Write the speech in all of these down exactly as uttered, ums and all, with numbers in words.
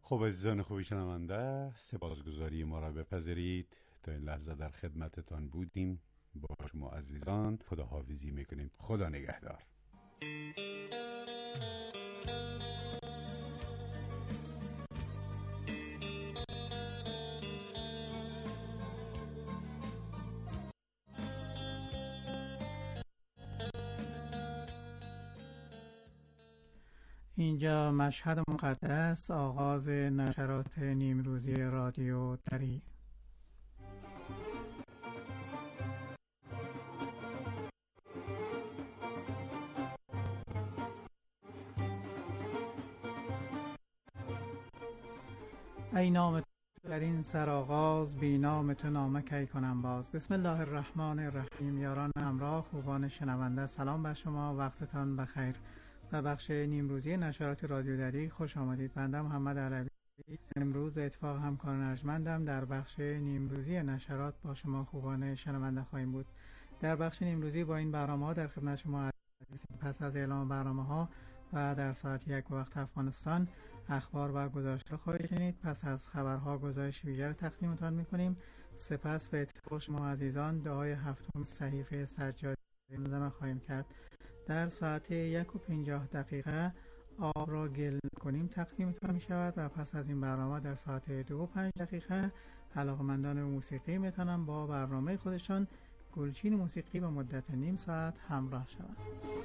خب عزیزان خوبی شنونده، سپاسگزاری ما را بپذیرید. تا این لحظه در خدمتتان بودیم. با شما عزیزان خداحافظی میکنیم. خدا نگهدار. اینجا مشهد مقدس، آغاز نشرات نیمروزی رادیو دری. ای نام تو در این سرآغاز، بی نام تو نامه کی کنم باز. بسم الله الرحمن الرحیم. یاران همراه، خوبان شنونده، سلام بر شما، وقتتان بخیر. و بخش نیمروزی نشرات رادیو دری خوش آمدید. بنده محمد علوی امروز به اتفاق همکار ارجمندم در بخش نیمروزی نشرات با شما خوبان شنونده خواهیم بود. در بخش نیمروزی با این برنامه ها در خدمت شما هستیم. پس از اعلام برنامه ها و در ساعت یک وقت افغانستان اخبار و گزارش را خواهید شنید. پس از خبرها گزارش ویژه را تقدیمتان می‌کنیم. سپس به اتفاق شما عزیزان دعای هفتم صحیفه سجادی منظم خواهیم کرد. در ساعت یک و پنجاه دقیقه آب را گل کنیم تقدیمتان می شود و پس از این برنامه در ساعت دو و پنج دقیقه علاقمندان موسیقی میتونن با برنامه خودشان گلچین موسیقی به مدت نیم ساعت همراه شوند.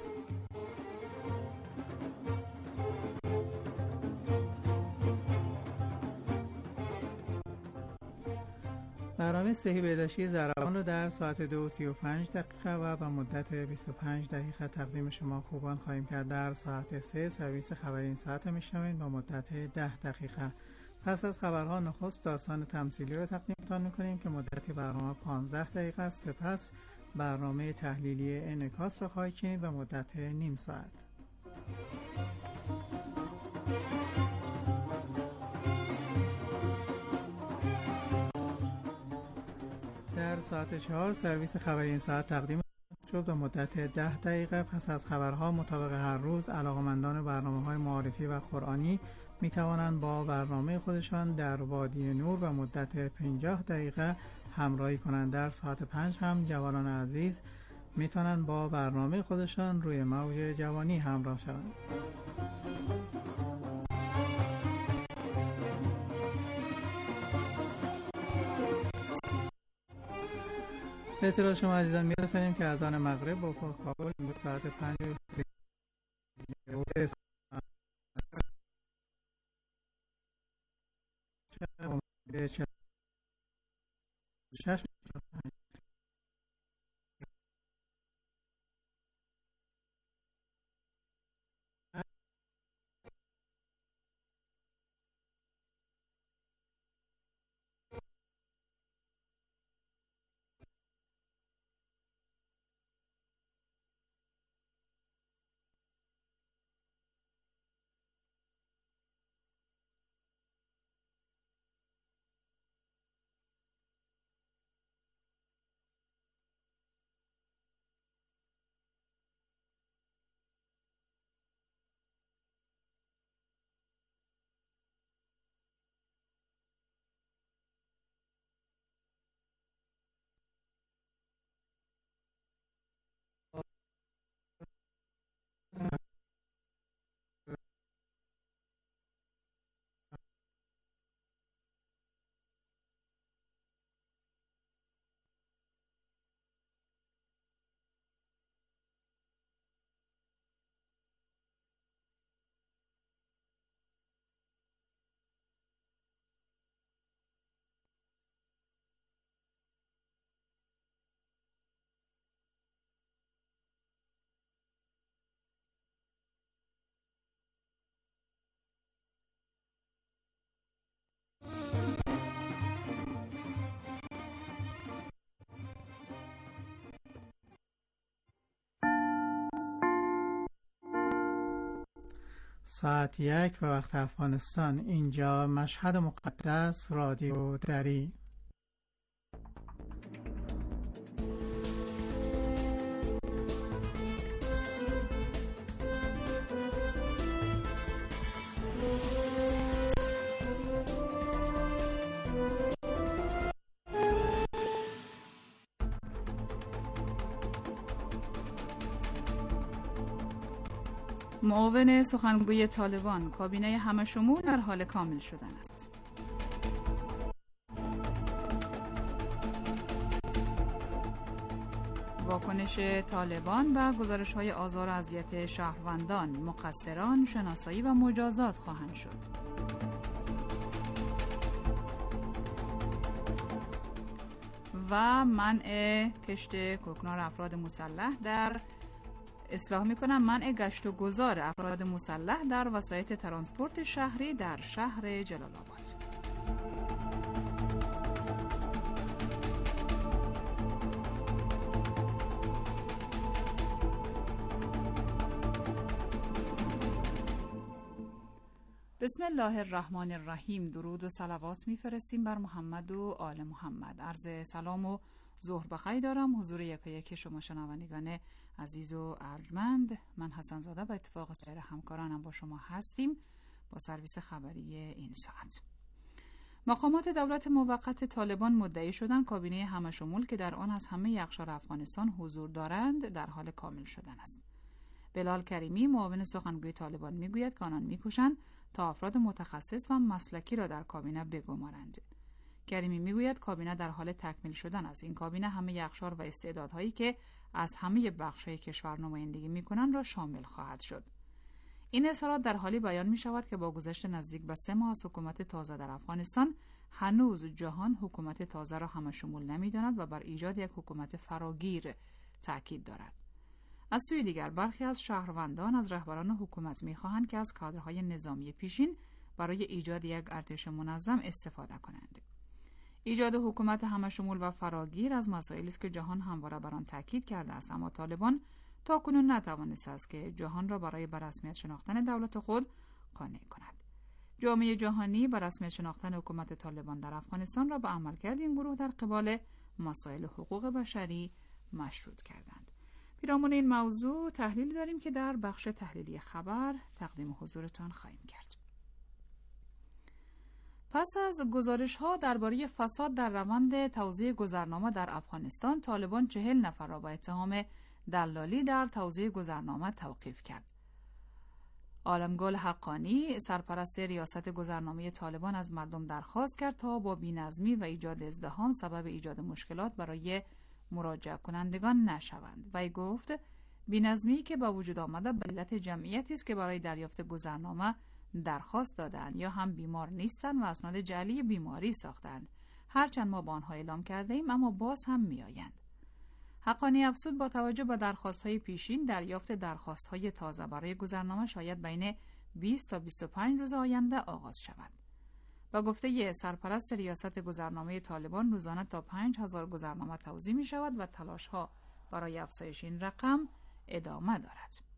برنامه صحیح بهداشتی ضربان رو در ساعت دو و سی و پنج دقیقه و به مدت بیست و پنج دقیقه تقدیم شما خوبان خواهیم کرد. در ساعت سه سرویس خبری این ساعت میشنوید با مدت ده دقیقه. پس از خبرها نخست داستان تمثیلی رو تقدیمتان میکنیم که مدت برنامه پانزده دقیقه است. سپس برنامه تحلیلی انعکاس را خواهید شنید به مدت نیم ساعت. در ساعت چهار سرویس خبری این ساعت تقدیم شد به مدت ده دقیقه. پس از خبرها مطابق هر روز علاقمندان برنامه‌های معارفی و قرآنی می توانند با برنامه خودشان در وادی نور به مدت پنجاه دقیقه همراهی کنند. در ساعت پنج هم جوانان عزیز می توانند با برنامه خودشان روی موج جوانی همراه شوند. به اطلاع شما عزیزان می‌رسانیم که اذان مغرب با کابل به ساعت پنج شش ساعت یک به وقت افغانستان. اینجا مشهد مقدس، رادیو دری. معاون سخنگوی طالبان: کابینه همشمول در حال کامل شدن است. واکنش طالبان و گزارش‌های آزار و اذیت شهروندان: مقصران شناسایی و مجازات خواهند شد. و منع کشت کوکنار افراد مسلح در اصلاح میکنم منع گشت و گذار افراد مسلح در وسایط ترانسپورت شهری در شهر جلال آباد. بسم الله الرحمن الرحیم. درود و صلوات میفرستیم بر محمد و آل محمد. عرض سلام و ظهر بخیر دارم حضور یکایک شما شنوندگان عزیز و ارجمند. من حسن زاده به اتفاق سایر همکارانم با شما هستیم با سرویس خبری این ساعت. مقامات دولت موقت طالبان مدعی شدند کابینه همشمول که در آن از همه اقشار افغانستان حضور دارند در حال کامل شدن است. بلال کریمی معاون سخنگوی طالبان میگوید که آنان میکوشند تا افراد متخصص و مسلکی را در کابینه بگمارند. کریمی میگوید کابینه در حال تکمیل شدن است. این کابینه همه اقشار و استعدادهایی که از همه بخش‌های کشور نمایندگی می‌کنند را شامل خواهد شد. این اظهارات در حالی بیان می‌شود که با گذشت نزدیک به سه ماه از حکومت تازه در افغانستان هنوز جهان حکومت تازه را همشمول نمی‌داند و بر ایجاد یک حکومت فراگیر تاکید دارد. از سوی دیگر برخی از شهروندان از رهبران حکومت می‌خواهند که از کادرهای نظامی پیشین برای ایجاد یک ارتش منظم استفاده کنند. ایجاد حکومت همشمول و فراگیر از مسائلی است که جهان همواره بر آن تاکید کرده است، اما طالبان تاکنون نتوانسته است که جهان را برای به رسمیت شناختن دولت خود قانع کند. جامعه جهانی به رسمیت شناختن حکومت طالبان در افغانستان را به عملکرد این گروه در قبال مسائل حقوق بشری مشروط کردند. پیرامون این موضوع تحلیل داریم که در بخش تحلیلی خبر تقدیم حضورتان خواهیم کرد. پس از گزارش‌ها درباره فساد در روند توزیع گذرنامه در افغانستان، طالبان چهل نفر را با اتهام دلالی در توزیع گذرنامه توقیف کرد. عالمگل حقانی، سرپرست ریاست گذرنامه طالبان، از مردم درخواست کرد تا با بی‌نظمی و ایجاد ازدحام سبب ایجاد مشکلات برای مراجعه کنندگان نشوند. وی گفت بی‌نظمی که با وجود آمده به علت جمعیتی است که برای دریافت گذرنامه درخواست دادند یا هم بیمار نیستند و اسناد جعلی بیماری ساختند. هرچند ما با آنها اعلام کرده ایم اما باز هم می آیند. حقانی افزود با توجه به درخواست‌های پیشین دریافت درخواست‌های تازه برای گذرنامه شاید بین بیست تا بیست و پنج روز آینده آغاز شود. با گفته ی سرپرست ریاست گذرنامه طالبان روزانه تا پنج هزار گذرنامه توزیع می شود و تلاش‌ها برای افزایش این رقم ادامه دارد.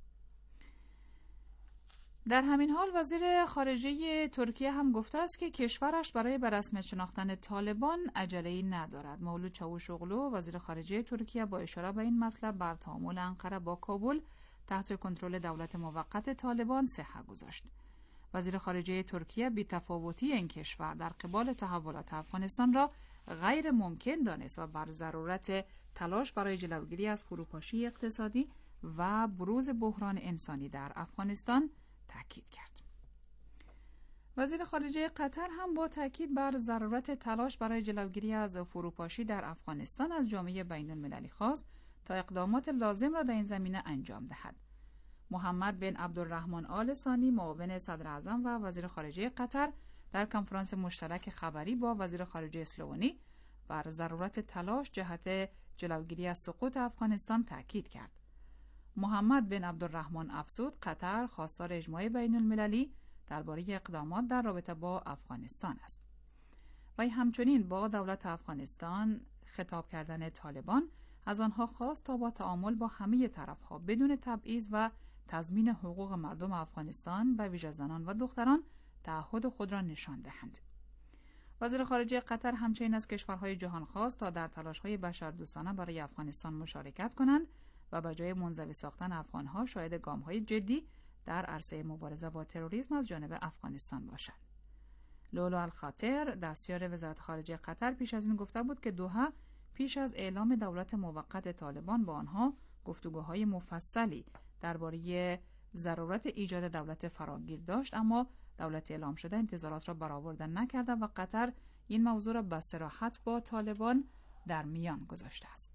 در همین حال وزیر خارجه ترکیه هم گفته است که کشورش برای به رسمیت شناختن طالبان عجله‌ای ندارد. مولود چاوشوغلو وزیر خارجه ترکیه با اشاره به این مطلب بر تعامل انقره با کابل تحت کنترل دولت موقت طالبان صحه گذاشت. وزیر خارجه ترکیه بی‌تفاوتی این کشور در قبال تحولات افغانستان را غیر ممکن دانست و بر ضرورت تلاش برای جلوگیری از فروپاشی اقتصادی و بروز بحران انسانی در افغانستان تاکید کرد. وزیر خارجه قطر هم با تاکید بر ضرورت تلاش برای جلوگیری از فروپاشی در افغانستان از جامعه بین‌المللی خواست تا اقدامات لازم را در این زمینه انجام دهد. محمد بن عبدالرحمن آل ثانی معاون صدر اعظم و وزیر خارجه قطر در کنفرانس مشترک خبری با وزیر خارجه اسلوونی بر ضرورت تلاش جهت جلوگیری از سقوط افغانستان تاکید کرد. محمد بن عبدالرحمن افزود قطر خواستار اجماع بین المللی درباره اقدامات در رابطه با افغانستان است. وی همچنین با دولت افغانستان خطاب کردن طالبان از آنها خواست تا با تعامل با همه طرفها بدون تبعیض و تضمین حقوق مردم افغانستان به ویژه زنان و دختران تعهد خود را نشان دهند. وزیر خارجه قطر همچنین از کشورهای جهان خواست تا در تلاش‌های بشردوستانه برای افغانستان مشارکت کنند و به جای منزوی ساختن افغان‌ها شاهد گام‌های جدی در عرصه مبارزه با تروریسم از جانب افغانستان باشند. لولو الخاطر دستیار وزارت خارجه قطر پیش از این گفته بود که دوحه پیش از اعلام دولت موقت طالبان با آنها گفتگوهای مفصلی درباره ضرورت ایجاد دولت فراگیر داشت، اما دولت اعلام شده انتظارات را برآورده نکرده و قطر این موضوع را به صراحت با طالبان در میان گذاشته است.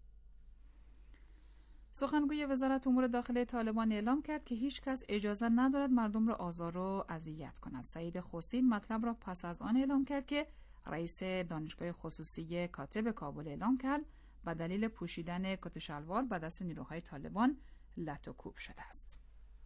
سخنگوی وزارت امور داخلی طالبان اعلام کرد که هیچ کس اجازه ندارد مردم را آزار و اذیت کند. سعید خوستی این مطلب را پس از آن اعلام کرد که رئیس دانشگاه خصوصی کاتب کابل اعلام کرد به دلیل پوشیدن کت و شلوار به دست نیروهای طالبان لط و کوب شده است.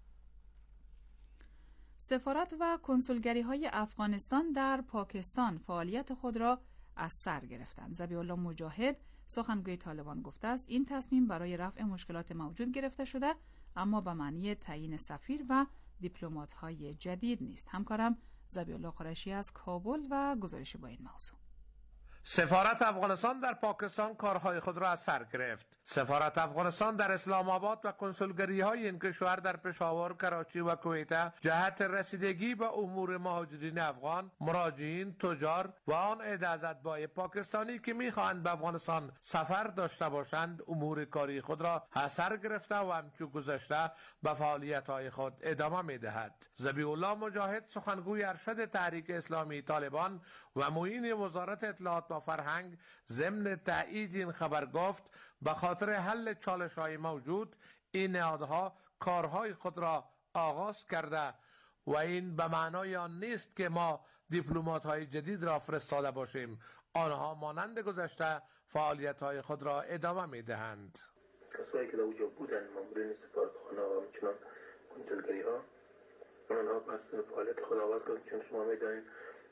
سفارت و کنسولگری های افغانستان در پاکستان فعالیت خود را از سر گرفتند. ذبیح الله مجاهد سخنگوی طالبان گفته است این تصمیم برای رفع مشکلات موجود گرفته شده، اما به معنی تعیین سفیر و دیپلمات‌های جدید نیست. همکارم ذبیح الله قریشی از کابل و گزارش با این موضوع. سفارت افغانستان در پاکستان کارهای خود را از سر گرفت. سفارت افغانستان در اسلام آباد و کنسولگری های این کشور در پشاور، کراچی و کویت جهت رسیدگی به امور مهاجرین افغان، مراجعین، تجار و آن عده از اتباع پاکستانی که میخواهند به افغانستان سفر داشته باشند امور کاری خود را از سر گرفته و همچون گذشته به فعالیت های خود ادامه میدهد. ذبیح الله مجاهد سخنگوی ارشد تحریک اسلامی طالبان و معین وزارت اطلاعات و فرهنگ ضمن تایید این خبر گفت به خاطر حل چالش‌های موجود این نهادها کارهای خود را آغاز کرده و این به معنای آن نیست که ما دیپلمات‌های جدید را فرستاده باشیم. آنها مانند گذشته فعالیت‌های خود را ادامه می‌دهند. کسایی که در اونجا بودن مامورین سفارتخانه و همچنان کنسولگری‌ها آنها پس فعالیت خود آغاز کردند. چون شما می‌دانید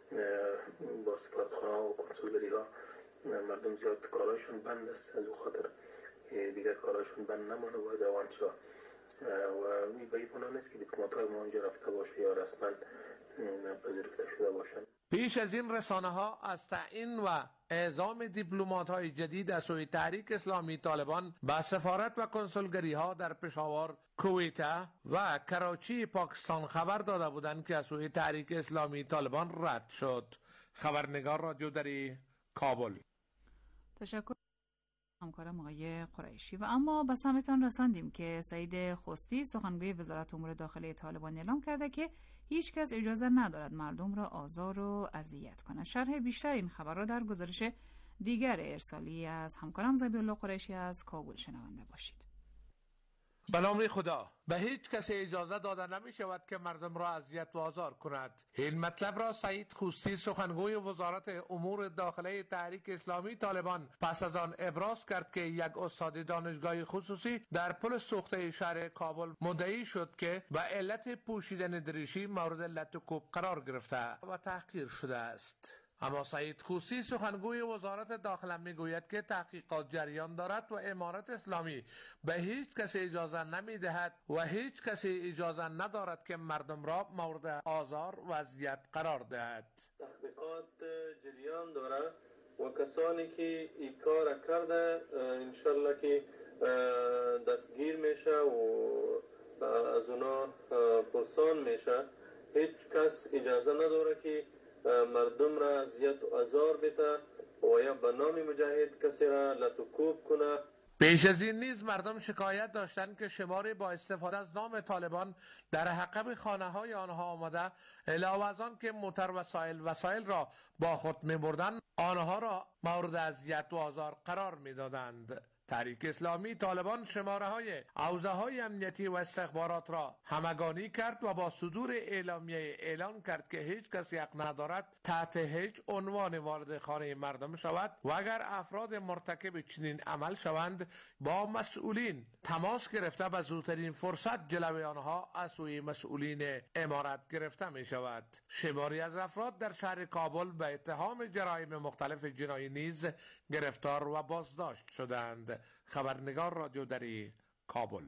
با سفارتخانه و کنسولگری ها مردم زیاد کاراشون بند است، از او خاطر دیگر کاراشون بند نمانه باید روان شد و می باید منان نیست که دیپلمات های ما اونجا رفته باشه یا رسما پذیرفته شده باشن. پیش از این رسانه ها از تعیین و اعزام دیپلمات های جدید از سوی تحریک اسلامی طالبان به سفارت و کنسولگری ها در پشاور، کویت و کراچی پاکستان خبر داده بودند که از سوی تحریک اسلامی طالبان رد شد. خبرنگار رادیو دری کابل. تشکر همکارم آقای قریشی. و اما به سمتان رساندیم که سعید خوستی سخنگوی وزارت امور داخلی طالبان اعلام کرده که هیچ کس اجازه ندارد مردم را آزار و اذیت کند. شرح بیشتر این خبر را در گزارش دیگر ارسالی از همکارم ذبیح الله قریشی از کابل شنونده باشید. به نام خدا، به هیچ کسی اجازه داده نمی شود که مردم را اذیت و آزار کند. این مطلب را سعید خوستی سخنگوی وزارت امور داخلی تحریک اسلامی طالبان پس از آن ابراز کرد که یک استاد دانشگاه خصوصی در پل سوخته شهر کابل مدعی شد که به علت پوشیدن دریشی مورد لط و کوب قرار گرفته و تحقیر شده است. اما سعید خوستی سخنگوی وزارت داخله میگوید که تحقیقات جریان دارد و امارت اسلامی به هیچ کسی اجازه نمی دهد و هیچ کسی اجازه ندارد که مردم را مورد آزار و اذیت قرار دهد. تحقیقات جریان داره و کسانی که این کار کرده انشالله که دستگیر میشه و از اونا پرسان میشه. هیچ کس اجازه نداره که مردم را اذیت و آزار بده و یا به نام مجاهد کسی را لط و کوب کنه. پیش از این نیز مردم شکایت داشتند که شماری با استفاده از نام طالبان در حقب خانه های آنها آمده، علاوه از آن که موتر وسایل وسایل را با خود می بردند آنها را مورد اذیت و آزار قرار می دادند. تحریک اسلامی طالبان شماره های حوزه های امنیتی و استخبارات را همگانی کرد و با صدور اعلامیه اعلان کرد که هیچ کسی حق ندارد تحت هیچ عنوان وارد خانه مردم شود و اگر افراد مرتکب چنین عمل شوند با مسئولین تماس گرفته به زودترین فرصت جلوی آنها از سوی مسئولین امارت گرفته می شود. شماری از افراد در شهر کابل به اتهام جرایم مختلف جنایی نیز گرفتار و بازداشت شدند. خبرنگار رادیو دری کابل.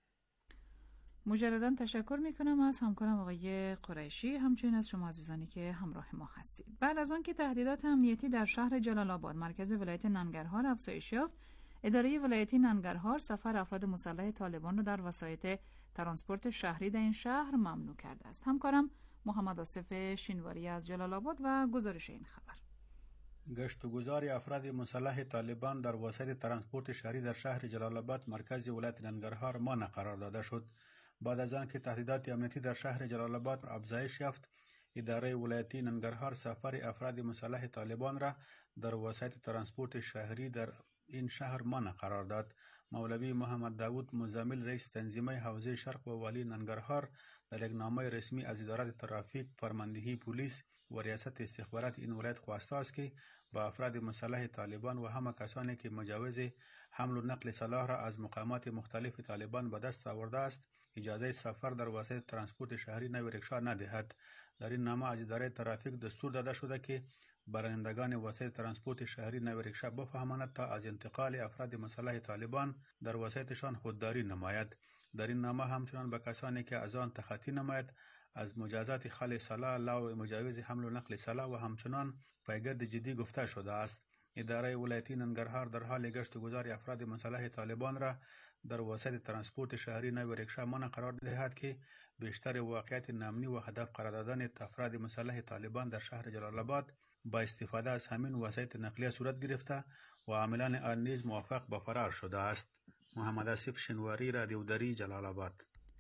مجددا تشکر میکنم از همکارم آقای قریشی، همچنین از شما عزیزانی که همراه ما هستید. بعد از آن که تهدیدات امنیتی در شهر جلال آباد مرکز ولایت ننگرهار افزایش یافت، اداره ولایتی ننگرهار سفر افراد مسلح طالبان را در وسایط ترانسپورت شهری در این شهر ممنوع کرده است. همکارم محمد آصف شینواری از جلال آباد و گزارش این خبر. گشت و گذار افراد مسلح طالبان در وسایط ترانسپورت شهری در شهر جلال آباد مرکز ولایت ننگرهار مانع قرار داده شد بعد از آن که تهدیدات امنیتی در شهر جلال آباد افزایش یافت، اداره ولایتی ننگرهار سفر افراد مسلح طالبان را در وسایط ترانسپورت شهری در این شهر منع قرار داد. مولوی محمد داود مزمل رئیس تنظیمه حوزه شرق و والی ننگرهار در یک نامه رسمی از اداره ترافیک، فرماندهی پلیس و ریاست استخبارات این ولایت خواسته است که با افراد مسلح طالبان و همه کسانی که مجوز حمل و نقل سلاح را از مقامات مختلف طالبان به دست آورده است اجازه سفر در وسایط ترانسپورت شهری نوی رکشا ندهد. در این نامه از اداره ترافیک دستور داده شده که برندگان وسایط ترانسپورت شهری نوی رکشا بفهماند تا از انتقال افراد مسلح طالبان در وسایطشان خودداری نماید. در این نامه همچنان به کسانی که از آن تخطی نماید از مجازات خلع سلاح، لغو مجوز حمل و نقل سلاح و همچنان پیگرد جدی گفته شده است. اداره ولایتی ننگرهار در حال گشت و گذار افراد مسلح طالبان را در وسایط ترانسپورت شهری نوی رکشا منع قرار دهد که بیشتر واقعیت نامنی و هدف قرار دادن افراد مسلح طالبان در شهر جلال آباد با استفاده از همین وسایط نقلیه صورت گرفته و عاملان آن نیز موفق به فرار شده است. محمد آصف شنواری، رادیو دری، جلال آباد.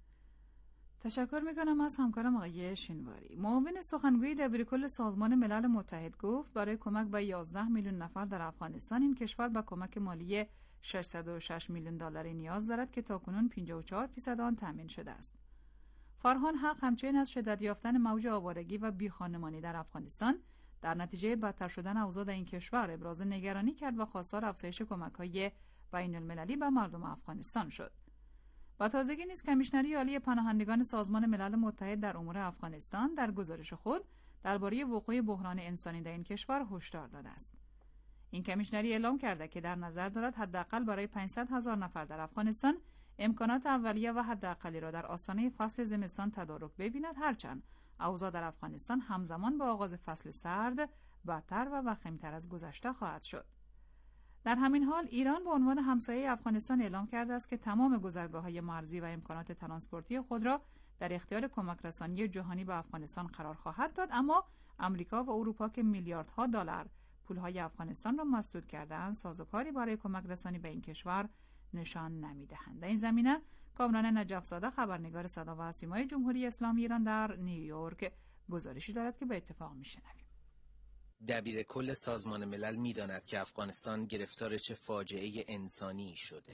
تشکر میکنم از همکارم آقای شنواری. معاون سخنگوی دبیرکل سازمان ملل متحد گفت برای کمک به یازده میلیون نفر در افغانستان این کشور به کمک مالی ششصد و شش میلیون دلاری نیاز دارد که تاکنون پنجاه و چهار درصد آن تامین شده است. فرهان حق همچنین از شدت یافتن موج آوارگی و بیخانمانی در افغانستان در نتیجه بدتر شدن اوضاع در این کشور ابراز نگرانی کرد و خواستار افزایش کمک‌های بین المللی به مردم افغانستان شد. با تازگی نیز کمیشنری عالی پناهندگان سازمان ملل متحد در امور افغانستان در گزارش خود درباره وقوع بحران انسانی در این کشور هشدار داده است. این کمیشنری اعلام کرده که در نظر دارد حداقل برای پانصد هزار نفر در افغانستان امکانات اولیه و حداقلی را در آستانه فصل زمستان تدارک ببیند، هرچند اوضاع در افغانستان همزمان با آغاز فصل سرد بدتر و وخیم‌تر از گذشته خواهد شد. در همین حال ایران به عنوان همسایه افغانستان اعلام کرده است که تمام گذرگاه‌های مرزی و امکانات ترانسپورتی خود را در اختیار کمک رسانی جهانی به افغانستان قرار خواهد داد، اما امریکا و اروپا که میلیاردها دلار پولهای افغانستان را مسدود کرده‌اند سازوکاری برای کمک رسانی به این کشور نشان نمی‌دهند. در این زمینه کامران نجف‌زاده خبرنگار صدا و سیمای جمهوری اسلامی ایران در نیویورک گزارشی دارد که به اتفاق می‌شنویم. دبیر کل سازمان ملل می‌داند که افغانستان گرفتار چه فاجعه انسانی شده.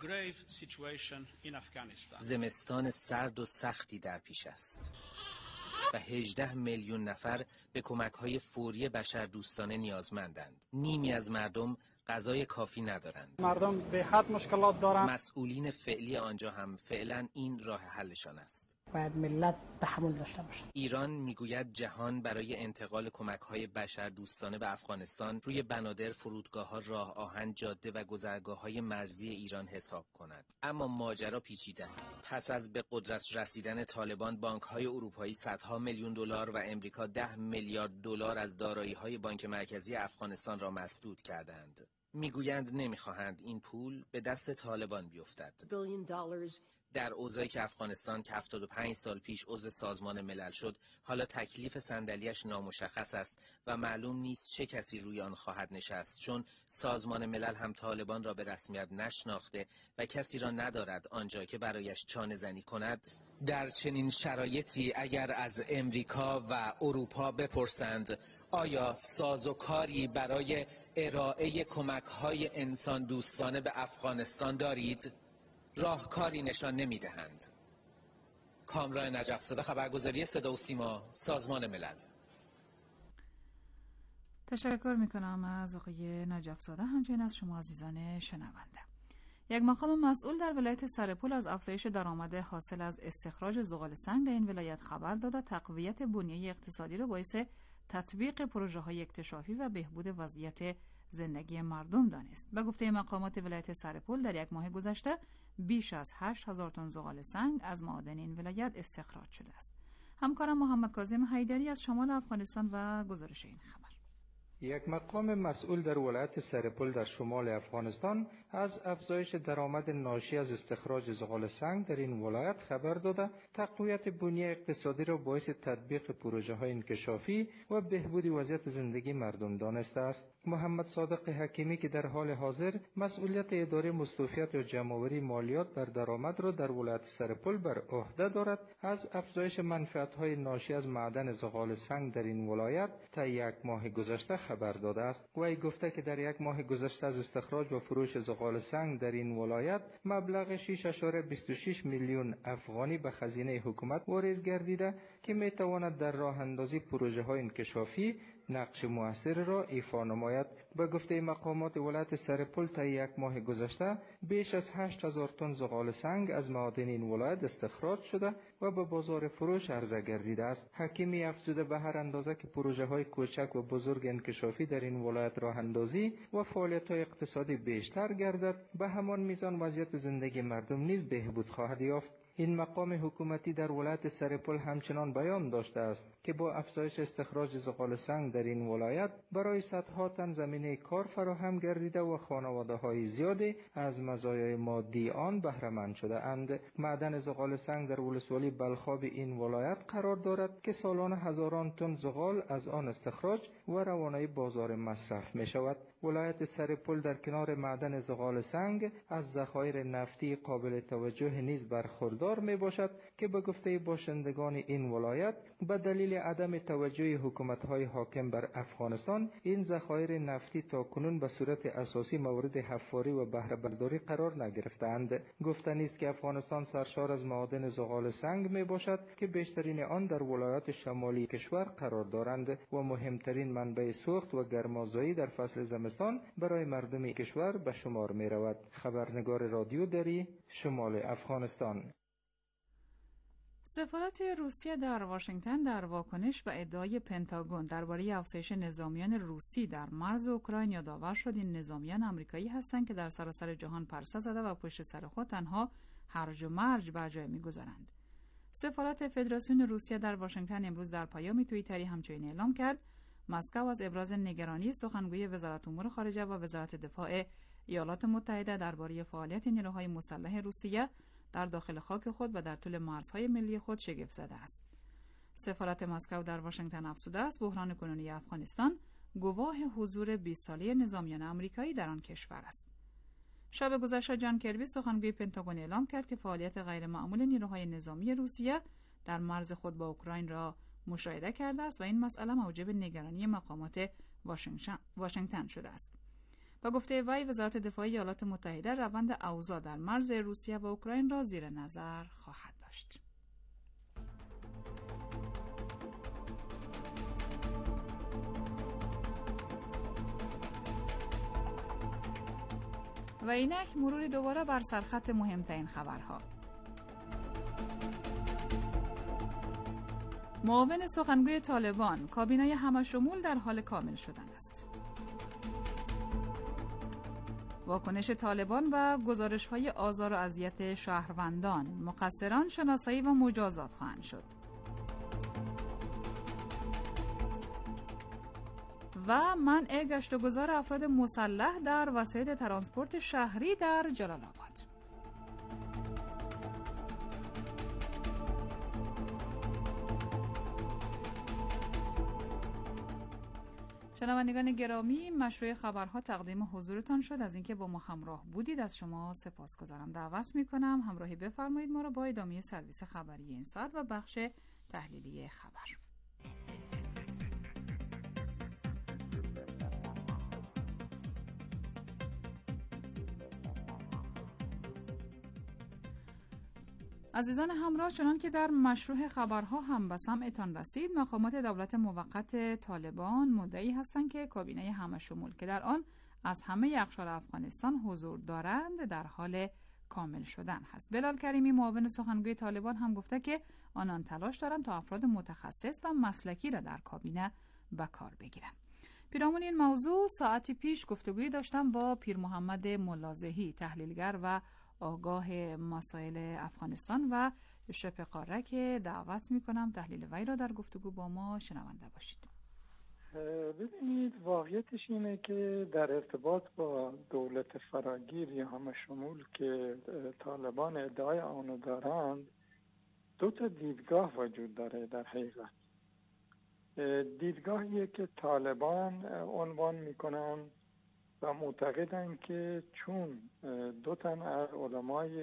زمستان سرد و سختی در پیش است و هجده میلیون نفر به کمک‌های فوری بشردوستانه نیازمندند. نیمی از مردم غذای کافی ندارند. مردم به حد مشکلات دارند. مسئولین فعلی آنجا هم فعلا این راه حلشان است. باید ملت تحمل داشته باشد. ایران میگوید جهان برای انتقال کمک‌های بشردوستانه به افغانستان روی بنادر، فرودگاه‌ها، راه آهن، جاده و گذرگاه‌های مرزی ایران حساب کند. اما ماجرا پیچیده است. پس از به قدرت رسیدن طالبان، بانک‌های اروپایی صدها میلیون دلار و امریکا ده میلیارد دلار از دارایی‌های بانک مرکزی افغانستان را مسدود کردند. میگویند نمیخواهند این پول به دست طالبان بیفتد. در اوضاعی که افغانستان که هفتاد و پنج سال پیش عضو سازمان ملل شد، حالا تکلیف صندلی‌اش نامشخص است و معلوم نیست چه کسی روی آن خواهد نشست، چون سازمان ملل هم طالبان را به رسمیت نشناخته و کسی را ندارد آنجا که برایش چانه زنی کند. در چنین شرایطی اگر از امریکا و اروپا بپرسند آیا سازوکاری برای ارائه کمک‌های انسان دوستانه به افغانستان دارید؟ راهکاری نشان نمی‌دهند. کامران نجف‌زاده، خبرگزاری صدا و سیما، سازمان ملل. تشکر می‌کنم از آقای نجف‌زاده، همچنین از شما عزیزان شنونده. یک مقام مسئول در ولایت سرپول از افزایش درآمد حاصل از استخراج زغال سنگ در این ولایت خبر داده. تقویت بنیه اقتصادی را باعث تطبیق پروژه‌های اکتشافی و بهبود وضعیت زندگی مردم دانست. به گفته مقامات ولایت سرپول در یک ماه گذشته بیش از هشت هزار تن زغال سنگ از معادن این ولایت استخراج شده است. همکارم محمد کاظم حیدری از شمال افغانستان و گزارش این خبر. یک مقام مسئول در ولایت سرپل در شمال افغانستان از افزایش درآمد ناشی از استخراج زغال سنگ در این ولایت خبر داده تقویت بنیه اقتصادی را باعث تطبیق پروژه های انکشافی و بهبود وضعیت زندگی مردم دانسته است. محمد صادق حکیمی که در حال حاضر مسئولیت اداره مستوفیت و جمع‌آوری مالیات بر درآمد را در ولایت سرپل بر عهده دارد، از افزایش منفعت‌های ناشی از معدن زغال سنگ در این ولایت تا یک ماه گذشته خبر داده است. وی گفته که در یک ماه گذشته از استخراج و فروش زغال سنگ در این ولایت مبلغ شش ممیز بیست و شش میلیون افغانی به خزینه حکومت واریز گردیده که میتواند در راه اندازی پروژه های انکشافی نقش مؤثر را ایفا نماید. به گفته مقامات ولایت سرپل تا یک ماه گذشته بیش از هشت هزار تن زغال سنگ از معادن این ولایت استخراج شده و به بازار فروش عرضه گردیده است. حکیمی افزوده به هر اندازه که پروژه های کوچک و بزرگ انکشافی در این ولایت راه اندازی و فعالیت های اقتصادی بیشتر گردد، به همان میزان وضعیت زندگی مردم نیز بهبود خواهد یافت. این مقام حکومتی در ولایت سرپل همچنان بیان داشته است که با افزایش استخراج زغال سنگ در این ولایت برای صدها تن زمینه کار فراهم گردیده و خانواده‌های زیادی از مزایای مادی آن بهره مند شده اند. معدن زغال سنگ در ولسوالی بلخاب این ولایت قرار دارد که سالانه هزاران تن زغال از آن استخراج و روانه بازار مصرف می شود. ولایت سرپل در کنار معدن زغال سنگ از ذخایر نفتی قابل توجه نیز برخوردار می باشد که به گفته باشندگان این ولایت به دلیل عدم توجه حکومت‌های حاکم بر افغانستان این ذخایر نفتی تا کنون به صورت اساسی مورد حفاری و بهره برداری قرار نگرفتند. گفتنی است که افغانستان سرشار از معادن زغال سنگ می باشد که بیشترین آن در ولایات شمالی کشور قرار دارند و مهمترین منبع سوخت و گرمازایی در فصل زمستان برای مردم کشور به شمار می رود. خبرنگار رادیو دری، شمال افغانستان. سفارت روسیه در واشنگتن در واکنش به ادعای پنتاگون درباره افزایش نظامیان روسی در مرز اوکراین یادآور شد این نظامیان آمریکایی هستند که در سراسر جهان پرسه زده و پشت سر خود تنها هرج و مرج بر جای می‌گذارند. سفارت فدراسیون روسیه در واشنگتن امروز در پیام توییتری همچنین اعلام کرد مسکو از ابراز نگرانی سخنگوی وزارت امور خارجه و وزارت دفاع ایالات متحده درباره فعالیت نیروهای مسلح روسیه در داخل خاک خود و در طول مرزهای ملی خود شگفت زده است. سفارت مسکو در واشنگتن افزوده است بحران کنونی افغانستان گواه حضور بیست ساله نظامیان آمریکایی در آن کشور است. شب گذشته جان کربی سخنگوی پنتاگون اعلام کرد که فعالیت غیرمعمول نیروهای نظامی روسیه در مرز خود با اوکراین را مشاهده کرده است و این مسئله موجب نگرانی مقامات واشنگتن شده است. با گفته وی وزارت دفاع ایالات متحده روند اوضاع در مرز روسیه و اوکراین را زیر نظر خواهد داشت. و اینک مروری دوباره بر سرخط مهمترین خبرها. معاون سخنگوی طالبان کابینه همشمول در حال کامل شدن است. واکنش طالبان و گزارش‌های آزار و اذیت شهروندان، مقصران شناسایی و مجازات خواهند شد. و منع گشت و گذار افراد مسلح در وسایل ترانسپورت شهری در جلال آباد. شنوندگان گرامی، مشروع خبرها تقدیم حضورتان شد. از اینکه با ما همراه بودید از شما سپاسگزارم. دعوت میکنم همراهی بفرمایید ما را با ادامه سرویس خبری این ساعت و بخش تحلیلی خبر. عزیزان همراه، چنان که در مشروع خبرها هم به سمعتان رسید، مقامات دولت موقت طالبان مدعی هستند که کابینه همشمول که در آن از همه اقشار افغانستان حضور دارند در حال کامل شدن هست. بلال کریمی معاون سخنگوی طالبان هم گفته که آنان تلاش دارند تا افراد متخصص و مسلکی را در کابینه به کار بگیرند. پیرامون این موضوع ساعتی پیش گفتگویی داشتم با پیر محمد ملازهی، تحلیلگر و آگاه مسائل افغانستان و شبه قاره که دعوت میکنم تحلیل وی را در گفتگو با ما شنونده باشید. ببینید واقعیتش اینه که در ارتباط با دولت فراگیر یا همه شمول که طالبان ادعای آنو دارند دو تا دیدگاه وجود داره در حقیقت. دیدگاهیه که طالبان عنوان میکنن و معتقدن که چون دو تن از علمای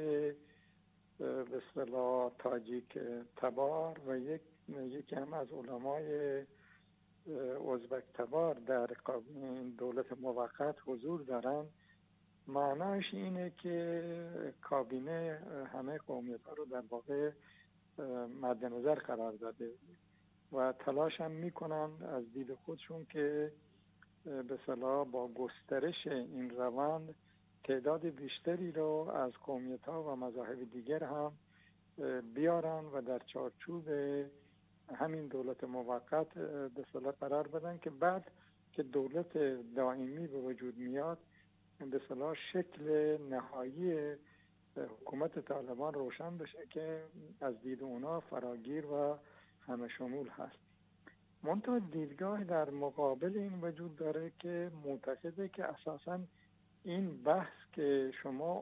به اصطلاح تاجیک تبار و یک یکی هم از علمای ازبک تبار در دولت موقت حضور دارن، معناش اینه که کابینه همه قومیت ها رو در واقع مد نظر قرار داده و تلاش هم میکنن از دید خودشون که به اصطلاح با گسترش این روند تعداد بیشتری رو از قومیت ها و مذاهب دیگر هم بیارن و در چارچوب همین دولت موقت به اصطلاح قرار بدن که بعد که دولت دائمی به وجود میاد به اصطلاح شکل نهایی حکومت طالبان روشن بشه که از دید اونا فراگیر و همه شمول هست. منتها دیدگاه در مقابل این وجود داره که معتقده که اساساً این بحث که شما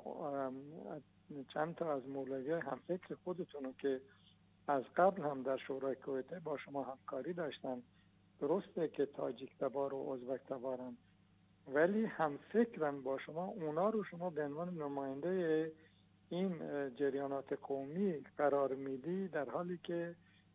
چند تا از مولوی همفکر خودتونو که از قبل هم در شورای کویته با شما همکاری داشتن، درسته که تاجیک تبار و ازبک تبارن ولی هم فکرن با شما، اونا رو شما به عنوان نماینده این جریانات قومی قرار میدی، در حالی که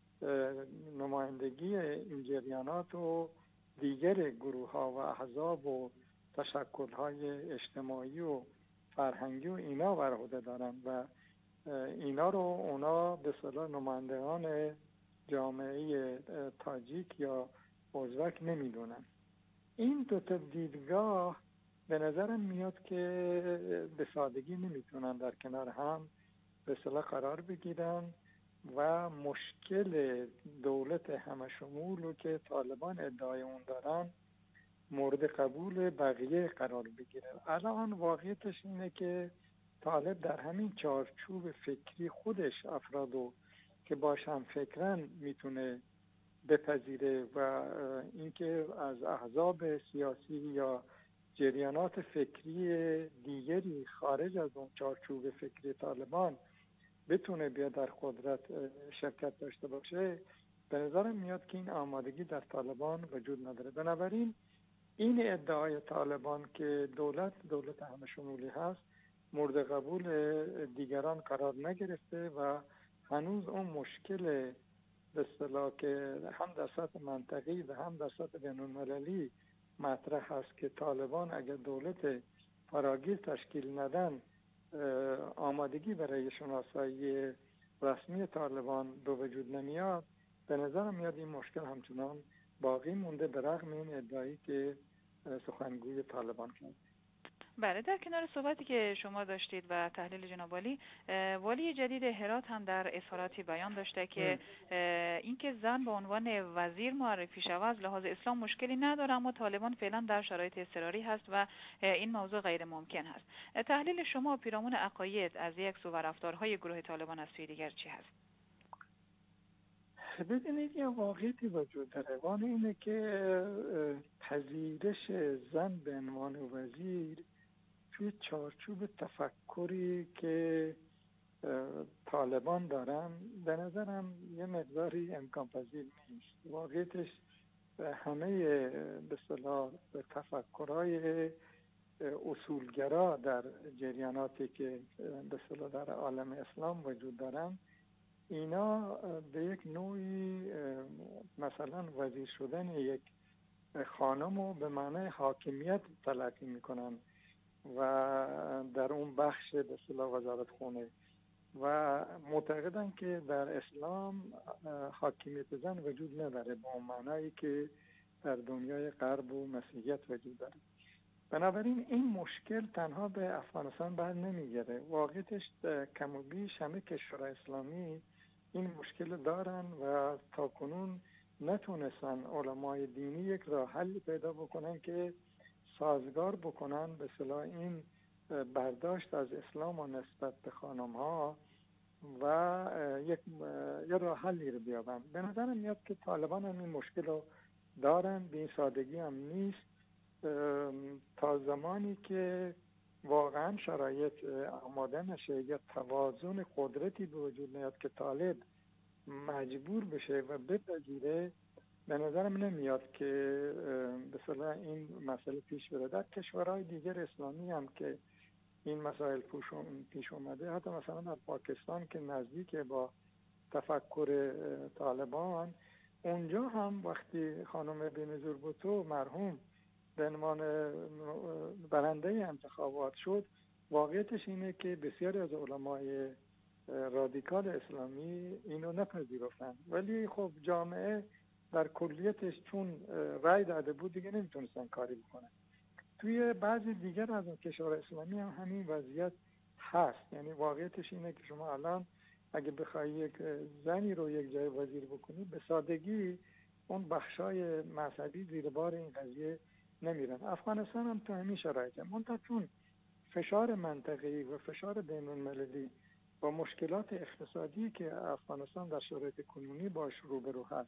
نمایندگی این جریانات و دیگر گروه ها و احزاب و تشکل های اجتماعی و فرهنگی و اینا بر عهده دارن و اینا رو اونا به اصطلاح نمایندگان جامعه تاجیک یا ازبک نمیدونن. این دو تا دیدگاه به نظرم میاد که به سادگی نمیتونن در کنار هم به اصطلاح قرار بگیرن و مشکل دولت همه شمول که طالبان ادعای اون دارن مورد قبول بقیه قرار بگیره. الان واقعیتش اینه که طالب در همین چارچوب فکری خودش افرادو که باش هم فکرن میتونه بپذیره و اینکه از احزاب سیاسی یا جریانات فکری دیگری خارج از اون چارچوب فکری طالبان بتونه بیا در قدرت شرکت داشته باشه، به نظرم میاد که این آمادگی در طالبان وجود نداره. بنابراین این ادعای طالبان که دولت دولت همه شمولی هست مورد قبول دیگران قرار نگرفته و هنوز اون مشکل به اصطلاح که هم در سطح منطقی و هم در سطح بین‌المللی مطرح هست که طالبان اگر دولت فراگیر تشکیل ندن آمادگی برای شناسایی رسمی طالبان به وجود نمیاد، به نظرم میاد این مشکل همچنان باقی مونده به رغم این ادعایی که سخنگوی طالبان کرد. بله، در کنار صحبتی که شما داشتید و تحلیل جناب والی، والی جدید هرات هم در اظهاراتی بیان داشته که اینکه زن به عنوان وزیر معرفی شود از لحاظ اسلام مشکلی نداره، اما طالبان فعلا در شرایط اضطراری هست و این موضوع غیر ممکن هست. تحلیل شما پیرامون عقاید از یک سو و رفتارهای گروه طالبان از سوی دیگر چی هست؟ ببینید یه واقعیتی وجود داره، وان اینه که پذیرش زن به عنوان وزیر توی چارچوب تفکری که طالبان دارن به نظرم یه مقداری امکان پذیر نیست. واقعیتش همه به اصطلاح تفکرهای اصولگرا در جریاناتی که به اصطلاح در عالم اسلام وجود دارن، اینا به یک نوعی مثلا وزیر شدن یک خانم رو به معنی حاکمیت تلقی میکنن و در اون بخش به اصطلاح وزارت خونه و معتقدن که در اسلام حاکمیت زن وجود نداره به اون معنایی که در دنیای غرب و مسیحیت وجود داره. بنابراین این مشکل تنها به افغانستان بر نمیگره. واقعیتش کم و بیش همه کشورهای اسلامی این مشکل دارن و تا کنون نتونستن علمای دینی یک راه حل پیدا بکنن که سازگار بکنن به اصطلاح این برداشت از اسلام و نسبت به خانم ها و یک یه راه حلی رو بیابن. به نظرم میاد که طالبان هم این مشکل رو دارن. به این سادگی هم نیست. تا زمانی که واقعا شرایط آماده نشه یا توازن قدرتی به وجود نیاد که طالب مجبور بشه و بپذیره، به نظرم نمیاد که به اصطلاح این مسئله پیش بره. در کشورهای دیگر اسلامی هم که این مسائل پیش اومده، حتی مثلا در پاکستان که نزدیک با تفکر طالبان، اونجا هم وقتی خانم بینظیر بوتو مرحوم به عنوان برنده انتخابات شد، واقعیتش اینه که بسیاری از علمای رادیکال اسلامی اینو نپذیرفتن، ولی خب جامعه در کلیتش چون رای داده بود دیگه نمیتونستن کاری بکنن. توی بعضی دیگر از کشور اسلامی هم همین وضعیت هست. یعنی واقعیتش اینه که شما الان اگه بخوای یک زنی رو یک جای وزیر بکنی، به سادگی اون بخشای مذهبی زیر بار این قضیه نمیرن. افغانستان هم تو همین شرایطه، منتها چون فشار منطقه‌ای و فشار بین‌المللی با مشکلات اقتصادی که افغانستان در شرایط کنونی باش روبرو هست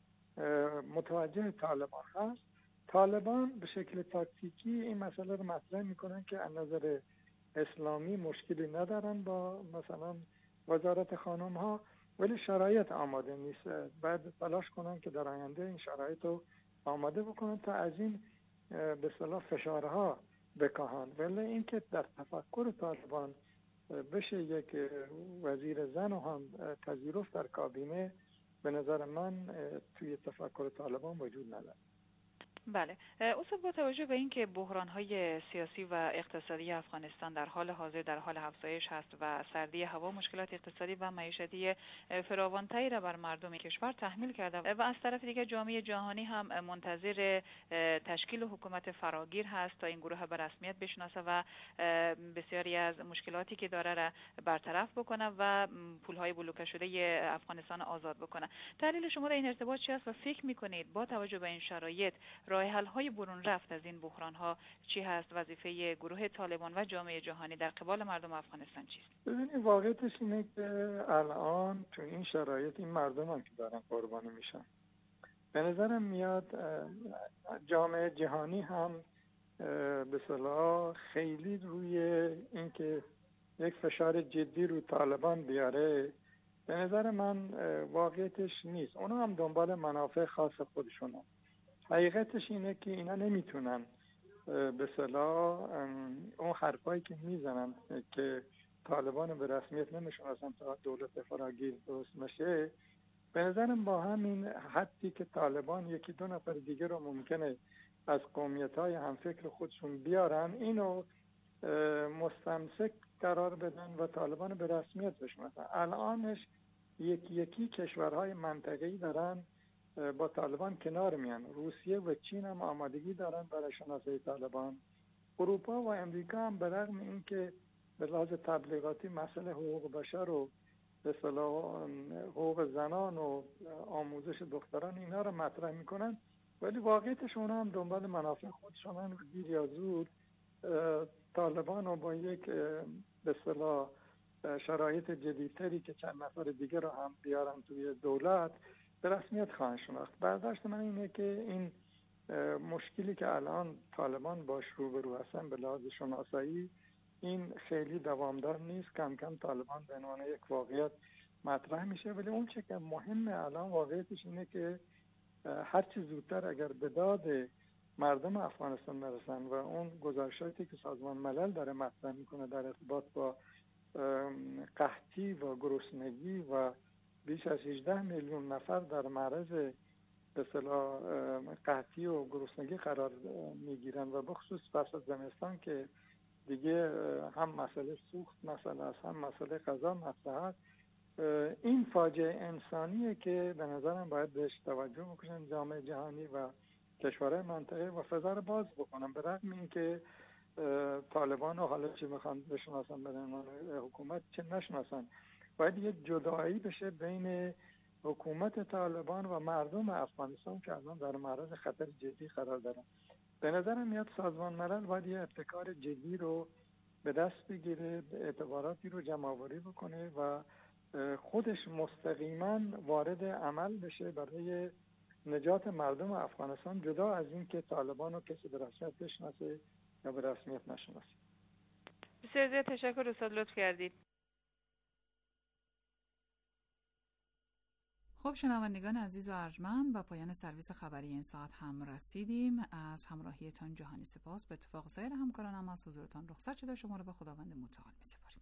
متوجه طالبان هست، طالبان به شکل تاکتیکی این مسئله رو مطرح میکنن که از نظر اسلامی مشکلی ندارن با مثلا وزارت خانم ها، ولی شرایط آماده نیست. باید تلاش کنن که در آینده این شرایط رو آماده بکنن تا از این به اصطلاح فشارها بکاهن. ولی اینکه در تفکر طالبان بشه یک وزیر زن رو هم پذیرفت در کابینه، به نظر من توی تفکر طالبان وجود نداره. بله استاد، با توجه به اینکه بحران‌های سیاسی و اقتصادی افغانستان در حال حاضر در حال افزایش هست و سردی هوا مشکلات اقتصادی و معیشتی فراوان‌تری را بر مردم کشور تحمیل کرده و از طرف دیگر جامعه جهانی هم منتظر تشکیل حکومت فراگیر هست تا این گروه به رسمیت بشناسه و بسیاری از مشکلاتی که داره را برطرف بکنه و پول‌های بلوکه شده افغانستان آزاد بکنه. تحلیل شما در این ارتباط چی است و فکر می‌کنید با توجه به این شرایط راه حل‌های برون رفت از این بحران‌ها چی هست؟ وظیفه گروه طالبان و جامعه جهانی در قبال مردم افغانستان چیست؟ ببینید واقعیتش اینه که الان تو این شرایط این مردم هم که دارن قربانی میشن، به نظرم میاد جامعه جهانی هم به اصطلاح خیلی روی اینکه یک فشار جدی رو طالبان بیاره، به نظر من واقعیتش نیست. اونا هم دنبال منافع خاص خودشونن. حقیقتش اینه که اینا نمیتونن به اصطلاح اون حرفایی که میزنن که طالبان به رسمیت نمیشناسن تا دولت فراگیر درست میشه، به نظرم با همین حدی که طالبان یکی دو نفر دیگه رو ممکنه از قومیت‌های همفکر خودشون بیارن، اینو مستمسک قرار بدن و طالبان به رسمیت بشناسن. الانش یکی یکی کشورهای منطقه‌ای دارن با طالبان کنار میان. روسیه و چین هم آمادگی دارن برای شناسایی طالبان. اروپا و امریکا هم به رغم اینکه به لحاظ تبلیغاتی مسئله حقوق بشر و به اصطلاح حقوق زنان و آموزش دختران اینا رو مطرح میکنن، ولی واقعیتش اونا هم دنبال منافع خودشونن و دیر یا زود طالبان رو با یک به اصطلاح شرایط جدیدتری که چند نفر دیگه رو هم بیارن توی دولت به رسمیت خواهند شناخت. برداشت من اینه که این مشکلی که الان طالبان باش روبرو هستن به لحاظ شناسایی این خیلی دوامدار نیست. کم کم طالبان به عنوان یک واقعیت مطرح میشه، ولی اون چه که مهمه الان واقعیتش اینه که هر چی زودتر اگر به داد مردم افغانستان برسن و اون گزارشاتی که سازمان ملل داره مطرح میکنه در ارتباط با قحطی و گرسنگی و بیش از هجده میلیون نفر در معرض به اصطلاح قحطی و گرسنگی قرار میگیرن و بخصوص فصل زمستان که دیگه هم مسئله سوخت مسئله است، هم مسئله غذا مسئله است. این فاجعه انسانیه که به نظرم باید بهش توجه بکنن جامعه جهانی و کشورهای منطقه و فضا رو باز بکنن، به رغم اینکه طالبان و حالا چی میخوان بشناسن به عنوان حکومت چه نشناسن، باید یک جدایی بشه بین حکومت طالبان و مردم افغانستان که الان در معرض خطر جدی قرار دارن. به نظرم میاد سازمان ملل باید یه ابتکار جدی رو به دست بگیره، اعتباراتی رو جمع آوری بکنه و خودش مستقیما وارد عمل بشه برای نجات مردم افغانستان، جدا از این که طالبان رو کسی به رسمیت بشناسه یا به رسمیت نشناسه. بسیار زیاد تشکر استاد، لطف کردید. خب شنوندگان عزیز و ارجمند، با پایان سرویس خبری این ساعت هم رسیدیم. از همراهیتان جهانی سپاس. به اتفاق سایر همکارانم از حضورتان رخصت شده. شما را به خداوند متعال می‌سپاریم.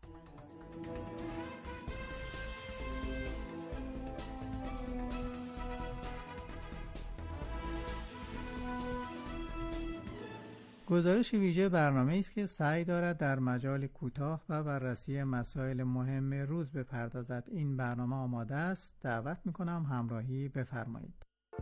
گزارش ویژه برنامه است که سعی دارد در مجال کوتاه و بررسی مسائل مهم روز بپردازد. این برنامه آماده است. دعوت می‌کنم همراهی بفرمایید.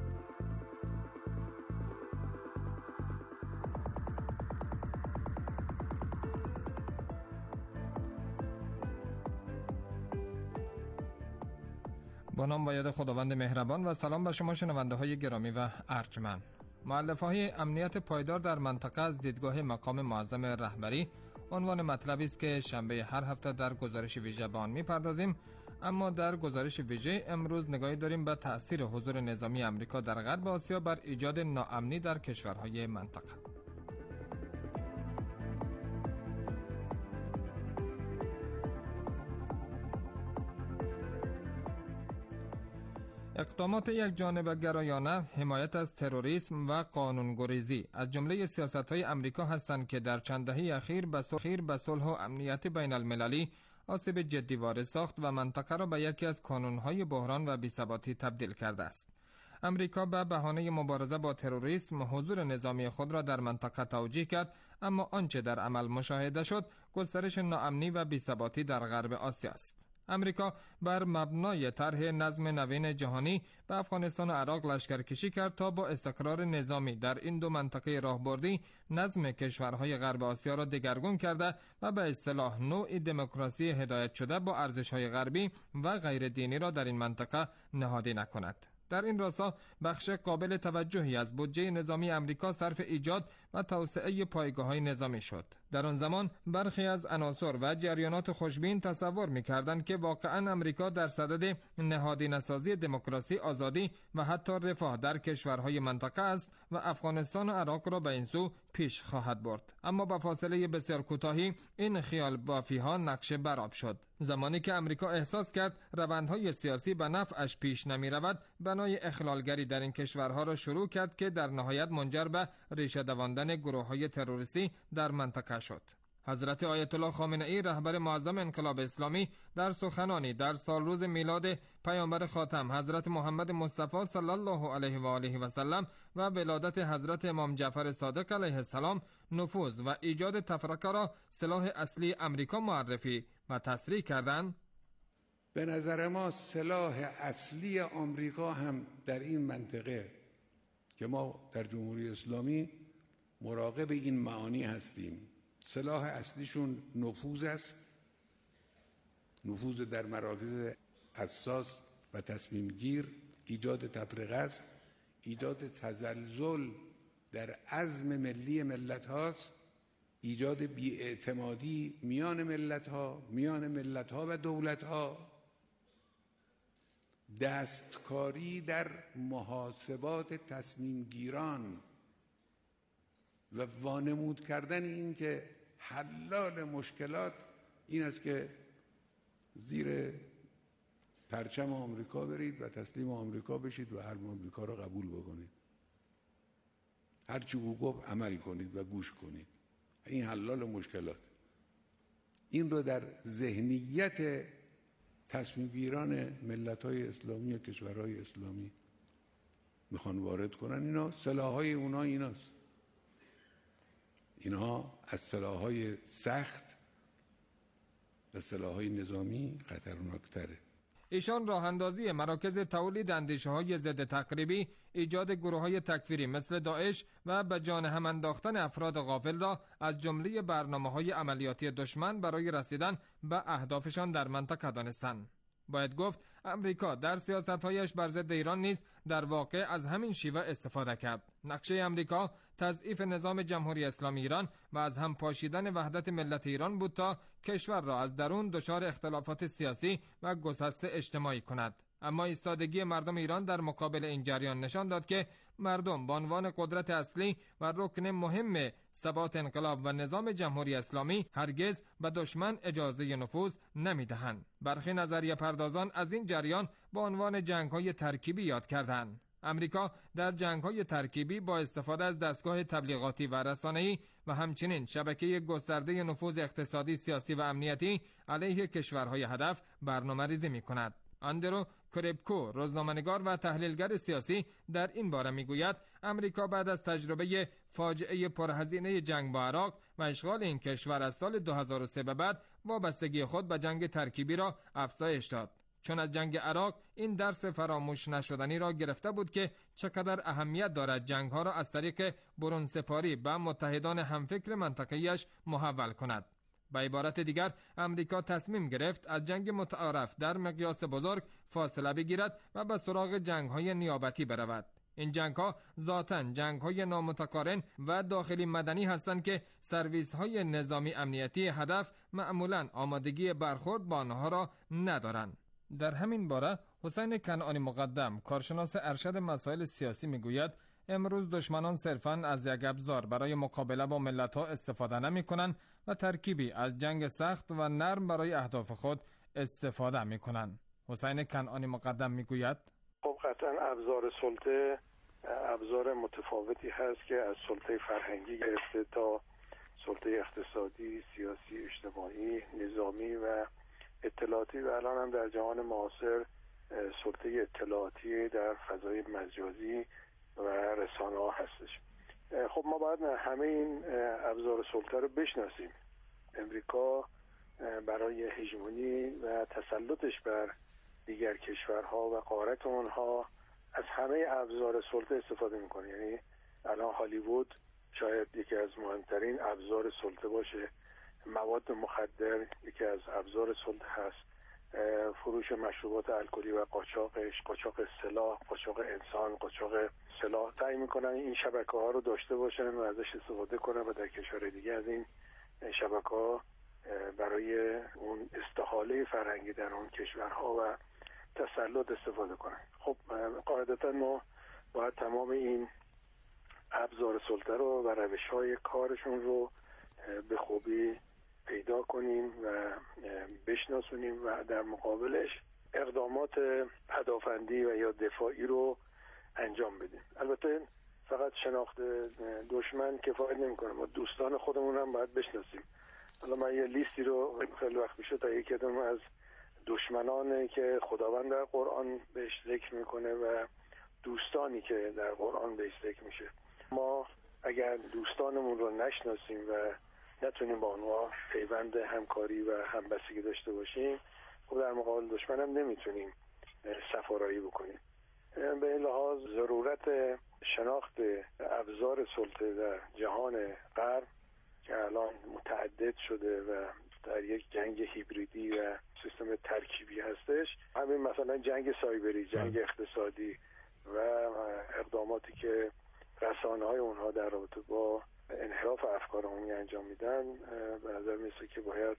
با نام و یاد خداوند مهربان و سلام به شما شنونده های گرامی و ارجمند. مؤلفه های امنیت پایدار در منطقه از دیدگاه مقام معظم رهبری عنوان مطلبی است که شنبه هر هفته در گزارش ویژه به آن می‌پردازیم. اما در گزارش ویژه امروز نگاهی داریم به تأثیر حضور نظامی آمریکا در غرب آسیا بر ایجاد ناامنی در کشورهای منطقه. اقدامات یک جانبه گرایانه، حمایت از تروریسم و قانونگریزی از جمله سیاست‌های آمریکا هستند که در چند دهه اخیر به صلح به صلح و امنیت بین المللی آسیب جدی وارد ساخت و منطقه را به یکی از کانون‌های بحران و بی‌ثباتی تبدیل کرده است. امریکا به بهانه مبارزه با تروریسم حضور نظامی خود را در منطقه توجیه کرد، اما آنچه در عمل مشاهده شد گسترش ناامنی و بی‌ثباتی در غرب آسیا است. امریکا بر مبنای طرح نظم نوین جهانی به افغانستان و عراق لشکرکشی کرد تا با استقرار نظامی در این دو منطقه راهبردی نظم کشورهای غرب آسیا را دگرگون کرده و به اصطلاح نوعی دموکراسی هدایت شده با ارزش‌های غربی و غیر دینی را در این منطقه نهادی نکند. در این راستا بخش قابل توجهی از بودجه نظامی امریکا صرف ایجاد و توسعه پایگاه‌های نظامی شد. در آن زمان برخی از عناصر و جریانات خوشبین تصور می‌کردند که واقعاً امریکا در صدد نهادینه‌سازی دموکراسی، آزادی و حتی رفاه در کشورهای منطقه است و افغانستان و عراق را به این سو پیش خواهد برد. اما با فاصله بسیار کوتاهی این خیال بافی‌ها نقشه برآب شد. زمانی که امریکا احساس کرد روندهای سیاسی به نفعش پیش نمی‌رود، بنای اخلالگری در این کشورها را شروع کرد که در نهایت منجر به ریشه دواندن گروه‌های تروریستی در منطقه شد. حضرت آیت الله خامنه‌ای رهبر معظم انقلاب اسلامی در سخنانی در سالروز میلاد پیامبر خاتم حضرت محمد مصطفی صلی الله علیه و آله و سلم و ولادت حضرت امام جعفر صادق علیه السلام نفوذ و ایجاد تفرقه را سلاح اصلی امریکا معرفی و تصریح کردند. به نظر ما سلاح اصلی آمریکا هم در این منطقه که ما در جمهوری اسلامی مراقب این معانی هستیم، سلاح اصلیشون نفوذ است، نفوذ در مراکز حساس و تصمیم گیر، ایجاد تفرقه است، ایجاد تزلزل در عزم ملی ملت هاست، ایجاد بی‌اعتمادی میان ملت ها، میان ملت ها و دولت ها، دستکاری در محاسبات تصمیم گیران و وانمود کردن این که حلال مشکلات این است که زیر پرچم آمریکا برید و تسلیم آمریکا بشید و حرم آمریکا را قبول بکنید، هر چی او گفت عمل کنید و گوش کنید. این حلال مشکلات. این رو در ذهنیت تصمیم گیران ملت‌های اسلامی و کشورهای اسلامی میخوان وارد کنن. اینا سلاح‌های اونا ایناست. اینها از سلاح‌های سخت و سلاح‌های نظامی خطرناک‌تره. ایشان راه اندازی مراکز تولید اندیشه‌های ضد تقریبی، ایجاد گروه‌های تکفیری مثل داعش و به جان هم انداختن افراد غافل را از جمله برنامه‌های عملیاتی دشمن برای رسیدن به اهدافشان در منطقه دانستند. باید گفت امریکا در سیاست‌هایش بر ضد ایران نیز در واقع از همین شیوه استفاده کرد. نقشه امریکا تضعیف نظام جمهوری اسلامی ایران و از هم پاشیدن وحدت ملت ایران بود تا کشور را از درون دچار اختلافات سیاسی و گسسته اجتماعی کند. اما ایستادگی مردم ایران در مقابل این جریان نشان داد که مردم به عنوان قدرت اصلی و رکن مهم ثبات انقلاب و نظام جمهوری اسلامی هرگز به دشمن اجازه نفوذ نمیدهند. برخی نظریه پردازان از این جریان به عنوان جنگ‌های ترکیبی یاد کردند. امریکا در جنگ‌های ترکیبی با استفاده از دستگاه تبلیغاتی و رسانه‌ای و همچنین شبکه گسترده نفوذ اقتصادی، سیاسی و امنیتی علیه کشورهای هدف برنامه‌ریزی می‌کند. اندرو کریبکو، روزنامه‌نگار و تحلیلگر سیاسی، در این باره میگوید امریکا بعد از تجربه فاجعه پرهزینه جنگ با عراق و اشغال این کشور از سال دو هزار و سه به بعد وابستگی خود به جنگ ترکیبی را افزایش داد. چون از جنگ عراق این درس فراموش نشدنی را گرفته بود که چقدر اهمیت دارد جنگ‌ها را از طریق برون‌سپاری به متحدان همفکر منطقه‌ایش محول کند. به عبارت دیگر امریکا تصمیم گرفت از جنگ متعارف در مقیاس بزرگ فاصله بگیرد و به سراغ جنگ‌های نیابتی برود. این جنگ‌ها ذاتاً جنگ‌های نامتقارن و داخلی مدنی هستند که سرویس‌های نظامی امنیتی هدف معمولاً آمادگی برخورد با آنها را ندارند. در همین باره حسین کنعانی مقدم، کارشناس ارشد مسائل سیاسی میگوید امروز دشمنان صرفاً از یک ابزار برای مقابله با ملت‌ها استفاده نمی‌کنند و ترکیبی از جنگ سخت و نرم برای اهداف خود استفاده می‌کنند. حسین کنعانی مقدم میگوید خب قطعاً ابزار سلطه ابزار متفاوتی هست که از سلطه فرهنگی گرفته تا سلطه اقتصادی، سیاسی، اجتماعی، نظامی و اطلاعاتی و الان هم در جهان معاصر سلطه اطلاعاتی در فضای مجازی و رسانه ها هستش. خب ما باید همه این ابزار سلطه رو بشناسیم. امریکا برای هژمونی و تسلطش بر دیگر کشورها و غارت اونها از همه ابزار سلطه استفاده میکنه. یعنی الان هالیوود شاید یکی از مهمترین ابزار سلطه باشه. مواد مخدر یکی از ابزار سلطه هست. فروش مشروبات الکلی و قاچاقش، قاچاق سلاح، قاچاق انسان، قاچاق سلاح سعی میکنن این شبکه ها رو داشته باشن و ازش استفاده کنن و در کشور دیگه از این شبکه ها برای اون استحاله فرهنگی در اون کشورها و تسلط استفاده کنن. خب قاعدتا ما باید تمام این ابزار سلطه رو و روش های کارشون رو به خوبی پیدا کنیم و بشناسونیم و در مقابلش اقدامات هدفمندی و یا دفاعی رو انجام بدیم. البته فقط شناخت دشمن کفایت نمیکنه، ما دوستان خودمون هم باید بشناسیم. حالا من یه لیستی رو خیلی وقت میشه تا یکی دونم از دشمنانی که خداوند در قرآن بهش ذکر میکنه و دوستانی که در قرآن بهش ذکر میشه. ما اگر دوستانمون رو نشناسیم و نتونیم با اونها پیوند همکاری و همبستگی داشته باشیم، خب در مقابل دشمن هم نمیتونیم سفارایی بکنیم. به این لحاظ ضرورت شناخت ابزار سلطه در جهان غرب که الان متعدد شده و در یک جنگ هیبریدی و سیستم ترکیبی هستش، همین مثلا جنگ سایبری، جنگ اقتصادی و اقداماتی که رسانه‌های اونها در رابطه با انحراف افکار عمومی انجام میدن، به نظر میسه که باید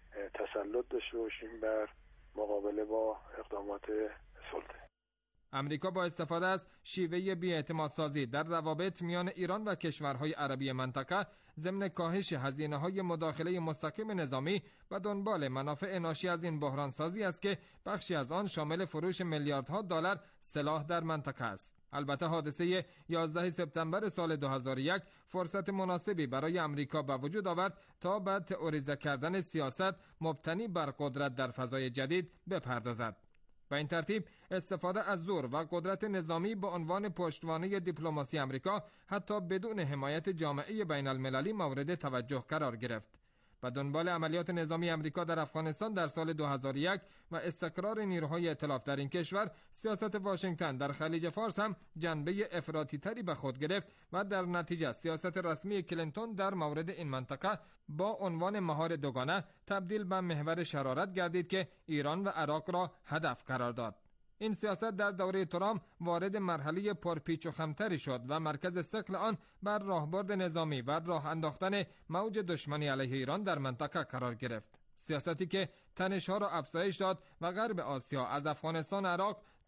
تسلط داشته باشیم بر مقابله با اقدامات سلطه. امریکا با استفاده از شیوه بی‌اعتمادسازی در روابط میان ایران و کشورهای عربی منطقه ضمن کاهش هزینه‌های مداخله مستقیم نظامی و دنبال منافع ناشی از این بحرانسازی است که بخشی از آن شامل فروش میلیاردها دلار سلاح در منطقه است. البته حادثه یازده سپتامبر سال دو هزار و یک فرصت مناسبی برای امریکا به وجود آورد تا به تئوریزه کردن سیاست مبتنی بر قدرت در فضای جدید بپردازد. و این ترتیب استفاده از زور و قدرت نظامی به عنوان پشتوانه دیپلماسی امریکا حتی بدون حمایت جامعه بین المللی مورد توجه قرار گرفت. و دنبال عملیات نظامی امریکا در افغانستان در سال دو هزار و یک و استقرار نیروهای ائتلاف در این کشور، سیاست واشنگتن در خلیج فارس هم جنبه افراطی تری به خود گرفت و در نتیجه سیاست رسمی کلینتون در مورد این منطقه با عنوان مهار دوگانه تبدیل به محور شرارت گردید که ایران و عراق را هدف قرار داد. این سیاست در دوره ترامپ وارد مرحله پرپیچ و خمتری شد و مرکز ثقل آن بر راهبرد نظامی و راه انداختن موج دشمنی علیه ایران در منطقه قرار گرفت. سیاستی که تنش‌ها را افزایش داد و غرب آسیا از افغانستان و عراق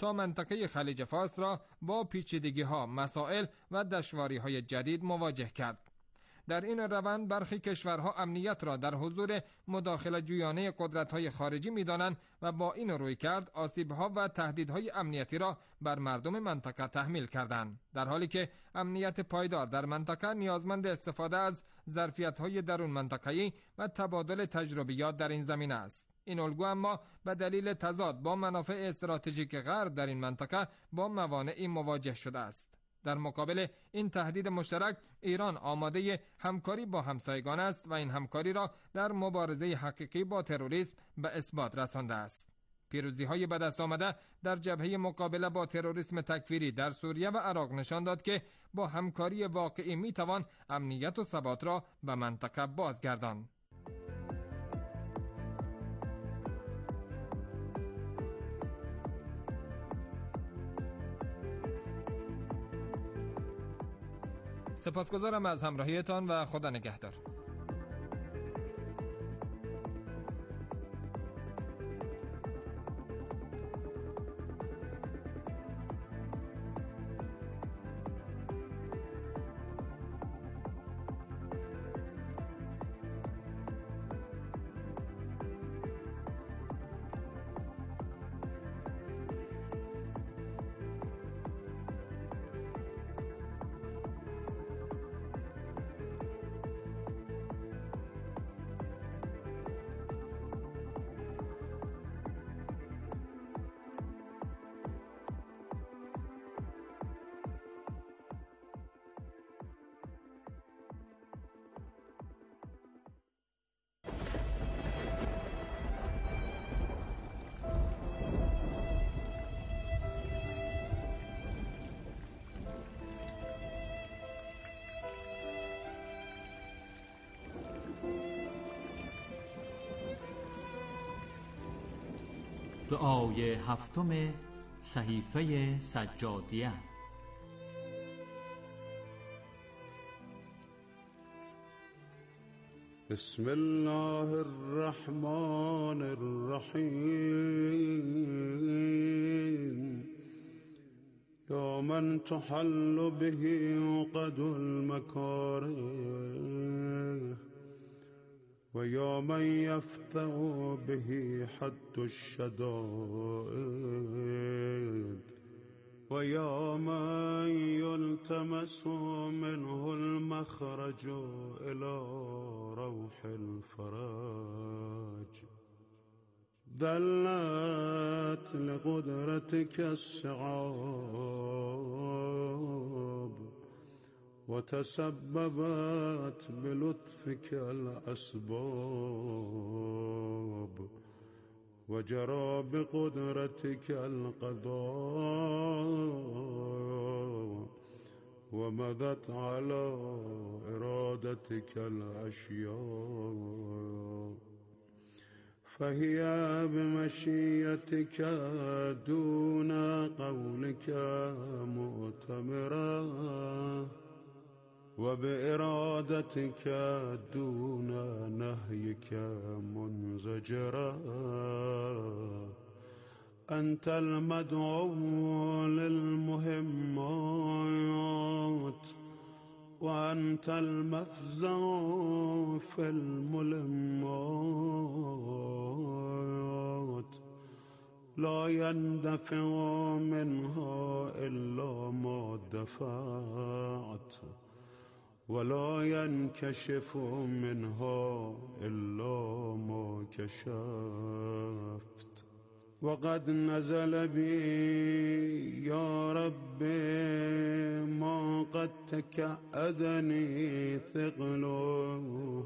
تا منطقه خلیج فارس را با پیچیدگی‌ها، مسائل و دشواری‌های جدید مواجه کرد. در این روند برخی کشورها امنیت را در حضور مداخله جویانه قدرت‌های خارجی می‌دانند و با این رویکرد آسیب‌ها و تهدیدهای امنیتی را بر مردم منطقه تحمیل کردند، در حالی که امنیت پایدار در منطقه نیازمند استفاده از ظرفیت‌های درون منطقه‌ای و تبادل تجربیات در این زمینه است. این الگو اما به دلیل تضاد با منافع استراتژیک غرب در این منطقه با موانعی مواجه شده است. در مقابل این تهدید مشترک، ایران آماده همکاری با همسایگان است و این همکاری را در مبارزه حقیقی با تروریسم به اثبات رسانده است. پیروزی‌های به دست آمده در جبهه مقابله با تروریسم تکفیری در سوریه و عراق نشان داد که با همکاری واقعی می‌توان امنیت و ثبات را به منطقه بازگرداند. سپاسگزارم از همراهیتان و خدا نگهدار. دعای هفتم صحیفه سجادیه. بسم الله الرحمن الرحیم. یا من تحل به عقد المکاره و یا من یفتح به حد الشدائد و یا من یلتمس منه المخرج الى روح الفرج. دلت لقدرتك الصعاب وتسببت بلطفك الأسباب وجرى بقدرتك القضاء ومضت على إرادتك الأشياء فهي بمشيتك دون قولك مؤتمرة وبإرادتك دون نهيك منزجرا. أنت المدعو للمهمات وأنت المفزع في الملمات. لا يندفع منها إلا ما دفعت ولا ينكشف منها إلا ما كشفت. وقد نزل بي يا رب ما قد تكأدني ثقله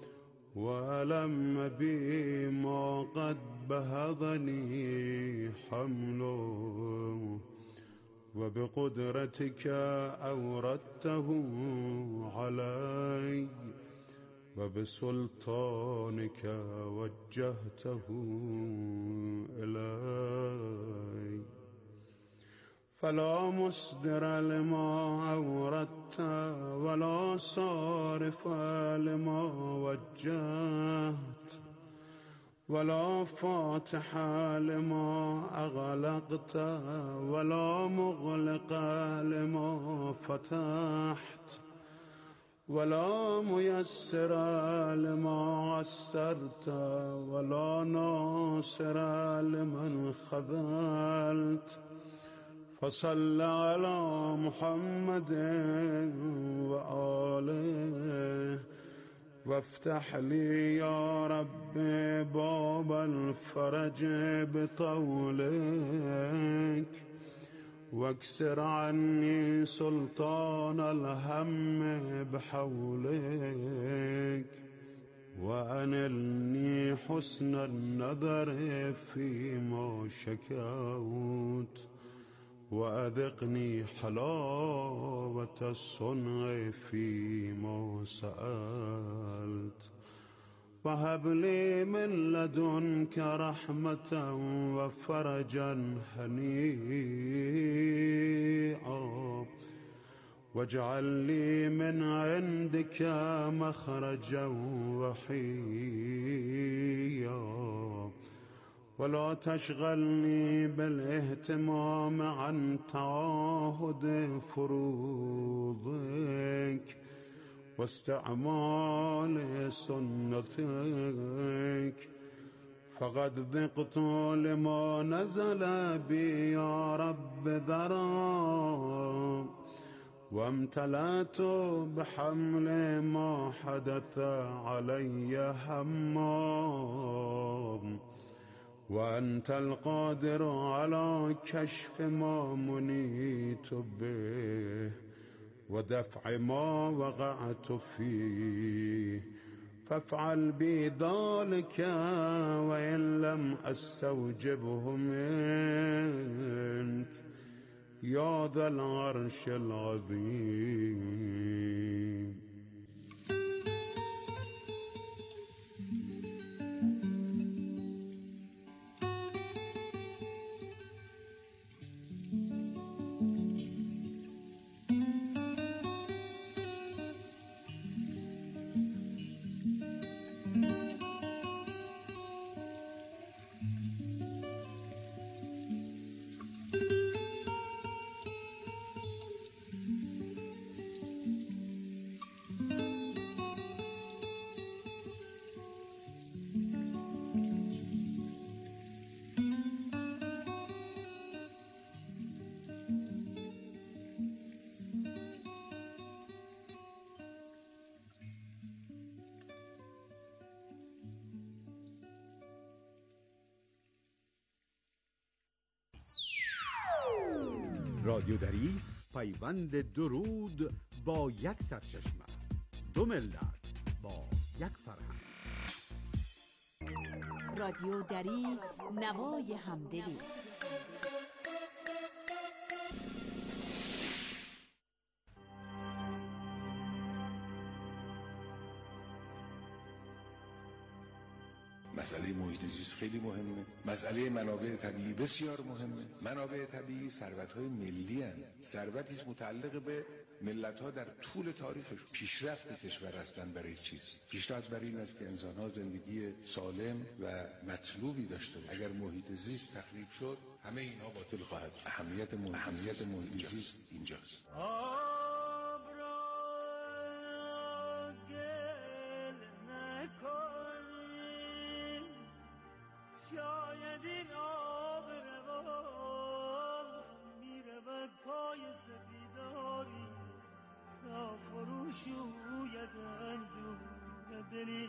وألم بي ما قد بهضني حمله وبقدرتك أوردته علي وبسلطانك وجهته إلي. فلا مصدر لما أوردت ولا صارف لما وجهت ولا فاتح لما أغلقت ولا مغلق لما فتحت ولا ميسر لما عسرت ولا ناصر لمن خذلت فصل على محمد وآله وافتح لي يا رب باب الفرج بطولك واكسر عني سلطان الهم بحولك وأنلني حسن النظر فيما شكوت وأذقني حلاوة الصنع فيما سألت وهب لي من لدنك رحمة وفرجا هنيئا واجعل لي من عندك مخرجا وحيا ولا تشغلني بالاهتمام عن تعاهد فروضك واستعمال سنتك فقد ذقت لما نزل بي يا رب ذرا وامتلأت بحمل ما حدث علي هما وأنت القادر على كشف ما منيت به ودفع ما وقعت فيه فافعل بي ذلك وإن لم أستوجبه منك يا ذا العرش العظيم. رادیو دری پیوند درود با یک سرچشمه، دو ملت با یک فرهنگ. رادیو دری، نوای همدلی. مسئله محیط زیست خیلی مهمه. مسئله منابع طبیعی بسیار مهمه. منابع طبیعی ثروت‌های ملی هستند. ثروتی است متعلق به ملت‌ها در طول تاریخش. پیشرفت کشور هستند برای چیست؟ پیشرفت برای این است که انسان‌ها زندگی سالم و مطلوبی داشته باشند. اگر محیط زیست تخریب شد، همه اینها باطل خواهد شد. اهمیت محیط, اهمیت محیط زیست اینجاست. شاید این آب روان میره بر پای سپیداری تا فروشوید اندوه دلی.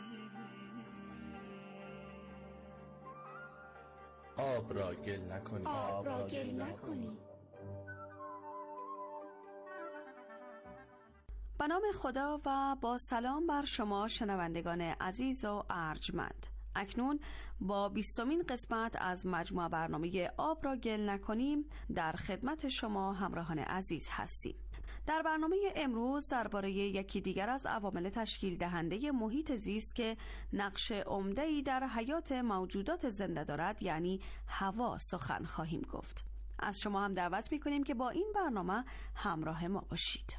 آب را گل نکنی، آب را گل نکنی. به نام خدا و با سلام بر شما شنوندگان عزیز و ارجمند. اکنون با بیستمین قسمت از مجموعه برنامه آب را گل نکنیم در خدمت شما همراهان عزیز هستیم. در برنامه امروز درباره یکی دیگر از عوامل تشکیل دهنده محیط زیست که نقش عمده‌ای در حیات موجودات زنده دارد، یعنی هوا، سخن خواهیم گفت. از شما هم دعوت می‌کنیم که با این برنامه همراه ما باشید.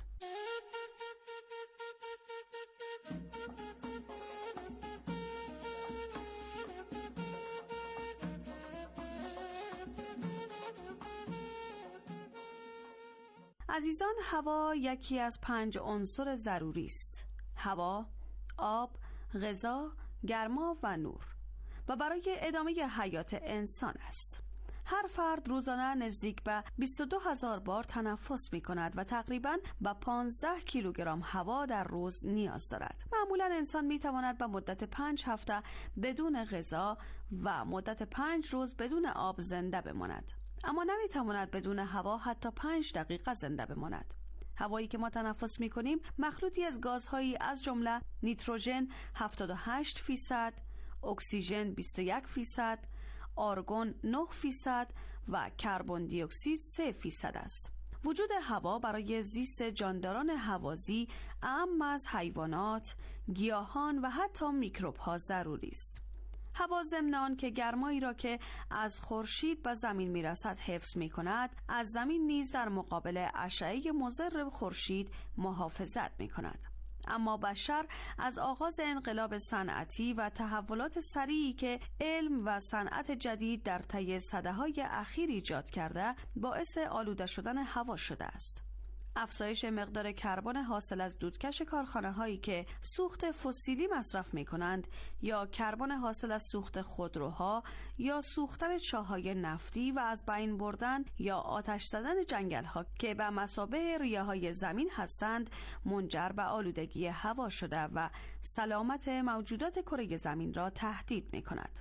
عزیزان، هوا یکی از پنج عنصر ضروری است: هوا، آب، غذا، گرما و نور، و برای ادامه حیات انسان است. هر فرد روزانه نزدیک به بیست و دو هزار بار تنفس می کند و تقریباً به پانزده کیلوگرم هوا در روز نیاز دارد. معمولاً انسان می تواند به مدت پنج هفته بدون غذا و مدت پنج روز بدون آب زنده بماند، اما نمی تواند بدون هوا حتی پنج دقیقه زنده بماند. هوایی که ما تنفس می کنیم مخلوطی از گازهایی از جمله نیتروژن هفتاد و هشت فیصد، اکسیژن بیست و یک فیصد، آرگون نه فیصد و کربن دی اکسید سه فیصد است. وجود هوا برای زیست جانداران هوازی اعم از حیوانات، گیاهان و حتی میکروب ها ضروری است. هوا ضمن آن که گرمایی را که از خورشید به زمین میرسد حفظ می کند، از زمین نیز در مقابل اشعه مضر خورشید محافظت می کند. اما بشر از آغاز انقلاب صنعتی و تحولات سریعی که علم و صنعت جدید در طی سده‌های اخیر ایجاد کرده، باعث آلوده شدن هوا شده است. افزایش مقدار کربن حاصل از دودکش کارخانه‌هایی که سوخت فسیلی مصرف می‌کنند، یا کربن حاصل از سوخت خودروها یا سوختن چاه‌های نفتی و از بین بردن یا آتش زدن جنگل‌ها که به مثابه ریه‌های زمین هستند، منجر به آلودگی هوا شده و سلامت موجودات کره زمین را تهدید می‌کند.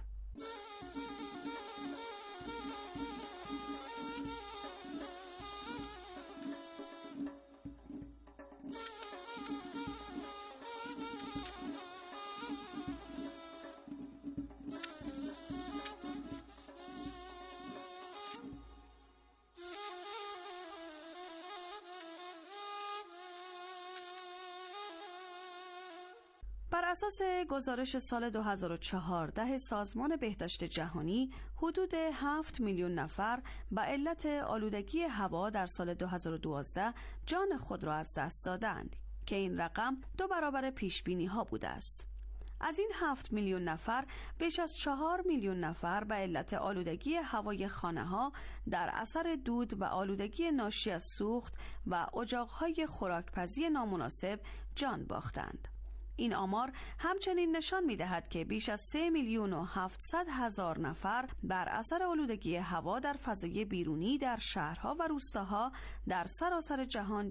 بر اساس گزارش سال دو هزار و چهارده سازمان بهداشت جهانی، حدود هفت میلیون نفر به علت آلودگی هوا در سال دو هزار و دوازده جان خود را از دست دادند که این رقم دو برابر پیشبینی ها بوده است. از این هفت میلیون نفر، بیش از چهار میلیون نفر به علت آلودگی هوای خانه ها در اثر دود و آلودگی ناشی از سوخت و اجاقهای خوراکپزی نامناسب جان باختند. این آمار همچنین نشان می‌دهد که بیش از سه میلیون و هفتصد هزار نفر بر اثر آلودگی هوا در فضای بیرونی در شهرها و روستاها در سراسر جهان